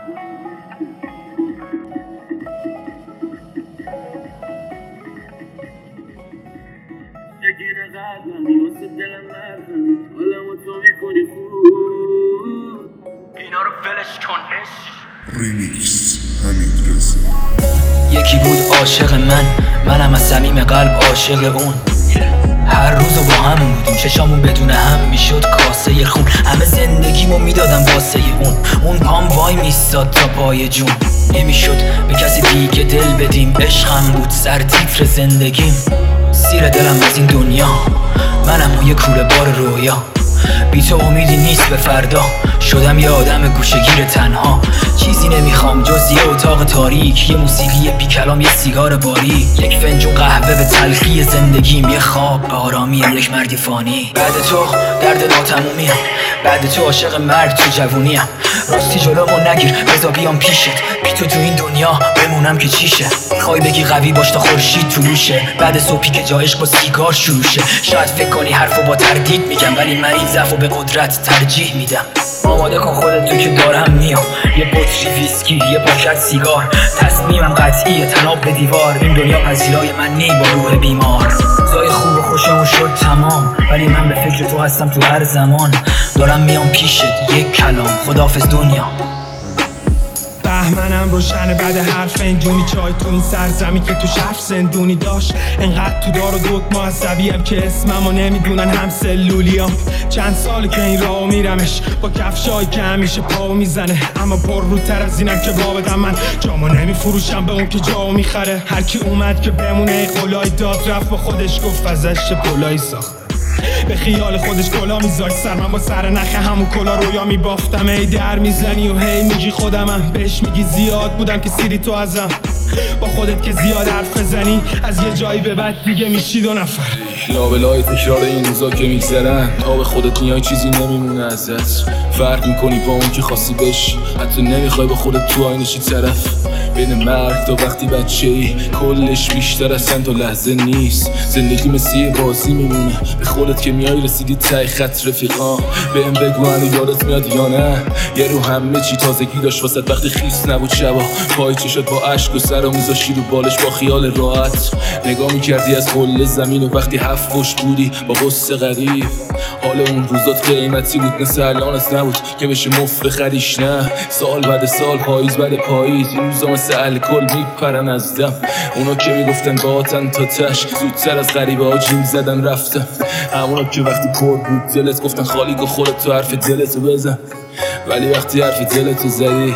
یکی نقدم واسه دلم مردم حالمو تو میکنی خوب اینا رو ولش کن ریمیکس حمید رضا. یکی بود عاشق منم از صمیم قلب عاشق اون. هر روزو با هم بودیم، چشامون بدون هم میشد کاسه خون. همه زندگیمو میدادم واسه اون پام وای میستاد تا پای جون. نمیشد به کسی دیگه دل بدیم، عشقم بود سر تیتر زندگیم. سیر دلم از این دنیا، منم یه کوره بار رویا. بی تو امیدی نیست به فردا، شدم یه آدم گوشه‌گیر تنها. چیزی نمیخوام جز یه اتاق تاریک، یه موسیقی بی کلام، یه سیگار باریک، یک فنجون قهوه به تلخی زندگیم، یه خواب به آرامی یک مردی فانی. بعد تو درد ناتمومیم، بعد تو عاشق مرگ تو جوونیم. راستی جلومو نگیر بذار بیام پیشت، بی تو تو این دنیا بمونم که چیشه. میخوای بگی قوی باش تا خورشید طلوعشه، بعد صبحی که جا عشق با سیگار شروع شه. شاید فکر کنی حرفو با تردید میگم، ولی من این ضعفو به قدرت ترجیح میدم. آماده کن خودت تو که دارم میام، یه بطری ویسکی، یه پاکت سیگار. تصمیمم قطعیه تناب به دیوار، این دنیا پذیرای من نی با روح بیمار. زای خوب و خوشمون شد تمام، ولی من به فکر تو هستم تو هر زمان. دارم میام پیشت یک کلام، خداحافظ دنیا. بهمنم روشنه بعد هر فنجونی چای تو این سرزمین که تو شهر زندونی داشت. انقدر تو دار و دوت معصبیم که اسممو نمیدونن هم سلولیام. چند ساله که این راهو میرمش با کفشایی که همیشه پاو میزنه، اما پر روتر از اینم که بابدم. من جامو نمیفروشم به اون که جاو میخره. هر کی اومد که بمونه قولای داد رفت با خودش گفت ازش پولایی ساخت. به خیال خودش کلا میذاری سر، من با سر نخ همون کلا رویا میبافتم. ای در میزنی و هی میگی خودمم، بهش میگی زیاد بودم که سیری تو ازم. با خودت که زیاد حرف بزنی از یه جایی به بعد دیگه میشی دو نفر. لابلای تکرار این روزا که میگذرن، تا به خودت میای چیزی نمیمونه ازت. فرق میکنی با اون که خاصی بشی، حتی نمیخوای با خودت تو آینشی طرف. بین مرگ تا وقتی بچه‌ای کلش بیشتر از چند تا لحظه نیست. زندگی مثل یه بازی میمونه، به خودت که میای رسیدی ته خط رفیقا. بهم بگو هنو یادت میاد یا نه، یه رو همه چی تازگی داشت واسه وقتی خیس نبود شبا. پای چشات با اشک و سر و میذاشی رو بالش با خیال راحت. نگاه میکردی از کل زمین و وقتی هفت پشت بودی با قصه غریب. حال اون روزات قیمتی بود مثل الانت نبود که بشه مفت بخریش. نه سال بعد سال، پاییز بعد پاییز، این روزا مثل الکل میپرن از دم. اونا که میگفتن باهاتن تا تش، زودتر از غریبه ها جیم زدن رفتن. همونا که وقتی پر بود دلت گفتن خالی گو خودت تو حرف دلتو بزن، ولی وقتی حرف دلتو زدی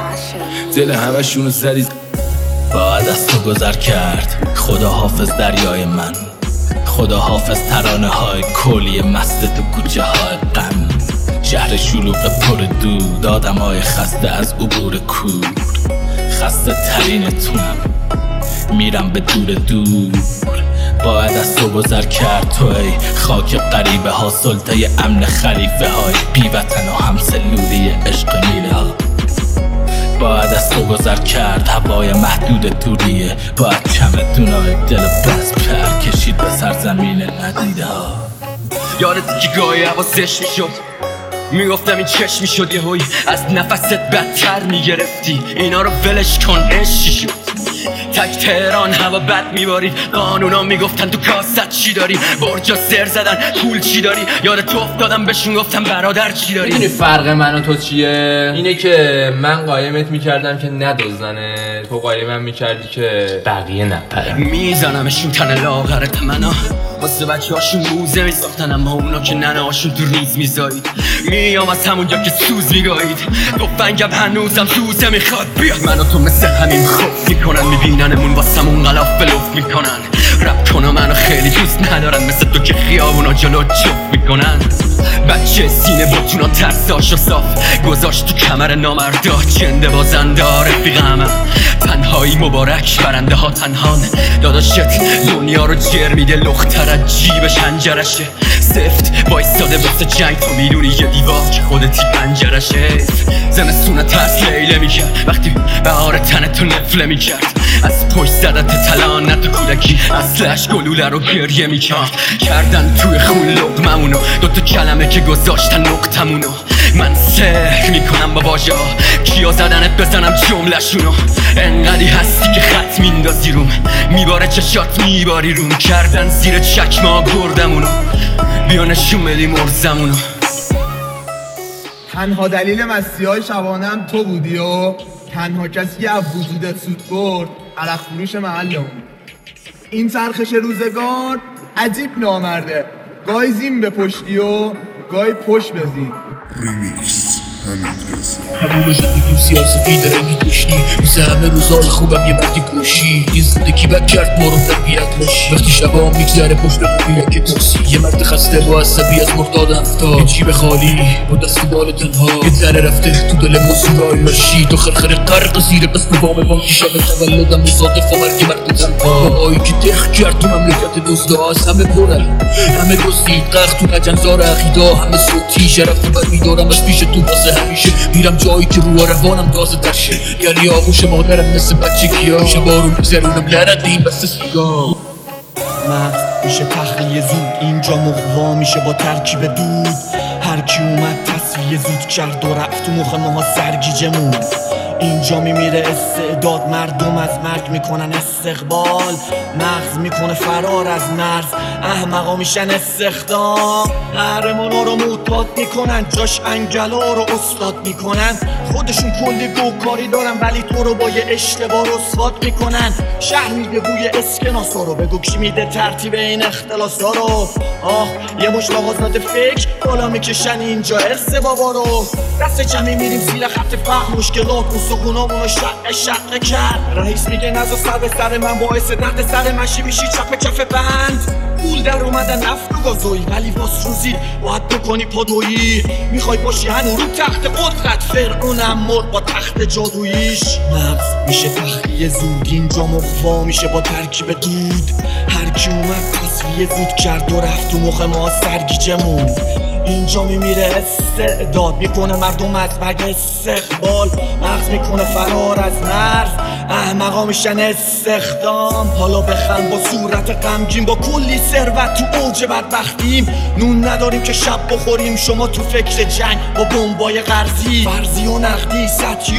دل همشونو زدی. باید از تو گذر کرد، خدا حافظ دریای من. خدا حافظ ترانه های کلی مست تو کوچه های غم. شهر شلوغ پر دود، آدم های خسته از عبور کور. خسته ترینتونم، میرم به دور دور. باید از تو گذر کرد تو ای خاک غریبه ها، سلطه امن خلیفه های بی وطن و همسلولی عشق میله ها. باید از تو گذر کرد هوای محدود دوریه، باید چمدونای دل بس پر کشید به سرزمین ندیده ها. یادت که گاهی حواسش میشد، میگفتم این چشم میشد یه هوی از نفست بدتر میگرفتی. اینا رو ولش کن عشقی شد، تک تهران هوا بد میبارید. قانونا میگفتن تو کاست چی داری، برجا سر زدن پول چی داری. یاد تو افتادم بهشون گفتم برادر چی داری. میدونی فرق من و تو چیه؟ اینه که من قایمت میکردم که ندزدنه، تو قایمم میکردی که بقیه نپرن. میزنمشون تن لاغر تمنا، واسه بچه هاشون موزه میساختن، اما اونا که ننه هاشون تو ریز میزایید. میام از همونجا که سوز میگایید، تفنگم هنوزم سوزه میخواد بیاد. من و تو مثل همین خوف میکنن، میبیننمون واسمون غلاف بلوف میکنن. رپ کنم منو خیلی دوست ندارن، مثل تو که خیابونا جلو جفت میکنن. بچه سینه بطونا ترساشو صاف گذاشت تو کمر نامردا، چنده بازنده رفیقم. تنهایی مبارک برنده ها تنهان، داداشت دنیا رو جر میده لختر از جیب شنجرشه. سفت بایستاده واسه جنگ، تو میدونی یه دیوار که خودتی پنجرشه. زمستونه ترس لیله میکرد وقتی بهار تن تو نفله میکرد. از پشت زدت تلانت کودکی اصلش گلوله رو گریه میکرد کردن توی خون لقممونو دوتا کلمه که گذاشتن نقطمونو من سحر میکنم با واژه ها کیا زدنت بزنم جمله‌شونو انقدی هستی که خط میندازی روم میباره چشات میباری روم کردن زیر چکمه گردمونو بیا نشون بدیم ارزمونو تنها دلیل مسیحای شبانم تو بودی و تنها کسی که از وجودت سود برد عرق فروش محلمون. این چرخش روزگار عجیب نامرده، گاهی زین به پشتی و گاهی پشت بزین. ریمیکس حمیدرضا. همون زندگیم سیاسفید رنگی داشتی مثل همه روزای خوبم یه مردی کشی این زندگی بد کرد ما رو تربیت باشی وقتی شبا میگذره پشت موبیل که تاکسی یه مرد خسته با عصبی از مرداد افتاد یه جیب خالی با دست بال تنها یه ذره رفته تو دل موسیقای لاشی تو خرخر قرق زیر بس به وام بانکی شب تولدم مصادف و مرگ مرد تنها بابایی که تخ کرد تو مملکت دوستا از همه پرن همه دوستی قخ تو نجنزار عقیدا همه صوتی شرف تو برمیدارم از پیش تو واسه همیشه میرم جایی که رو روانم تازه ترشه یعنی آغوش مادرم مثل بچگیا شبا رو میگذرونم لردیم بس سیگار مغز میشه تخلیه زود اینجا مقوا میشه با ترکیب دود هر کی اومد تصفیه زود کرد و رفت تو مخ ماها سرگیجمون اینجا میمیره استعداد مردم از مرگ میکنن استقبال مغز میکنه فرار از مرز احمقا میشن استخدام قهرمانا رو معتاد میکنن جاش انگلا رو استاد میکنن خودشون کلی گوکاری دارن ولی تو رو با یه اشتباه رسوات میکنن شهر میده بوی اسکناسا رو بگو کی میده ترتیب این اختلاسا رو آه یه مش مغازات فکر بالا میکشن اینجا ارث بابا رو دست جمعی میریم زیر خط فقر مشکلات سکونامونو شق کرد رئیس میگه نزا سر به سر من باعث درد سر مشی میشی چپ بند پول در اومدن نفت و گازویی ولی واس روزی باید بکنی پادویی میخوای باشی هنو رو تخت قدرت فرعونم مرد با تخت جادوییش مغز میشه تخلیه زود اینجا مقوا میشه با ترکیب دود هر کی اومد تصفیه زود کرد و رفت تو مخ ما سرگیجمون اینجا میمیره استعداد میکنه مردم از مرگ استقبال مغز میکنه فرار از مرز احمقا میشن استخدام حالا بخند با صورت غمگین با کلی ثروت تو اوج بدبختیم نون نداریم که شب بخوریم شما تو فکر جنگ با بمبای قرضی فرضی و نقدی سطحی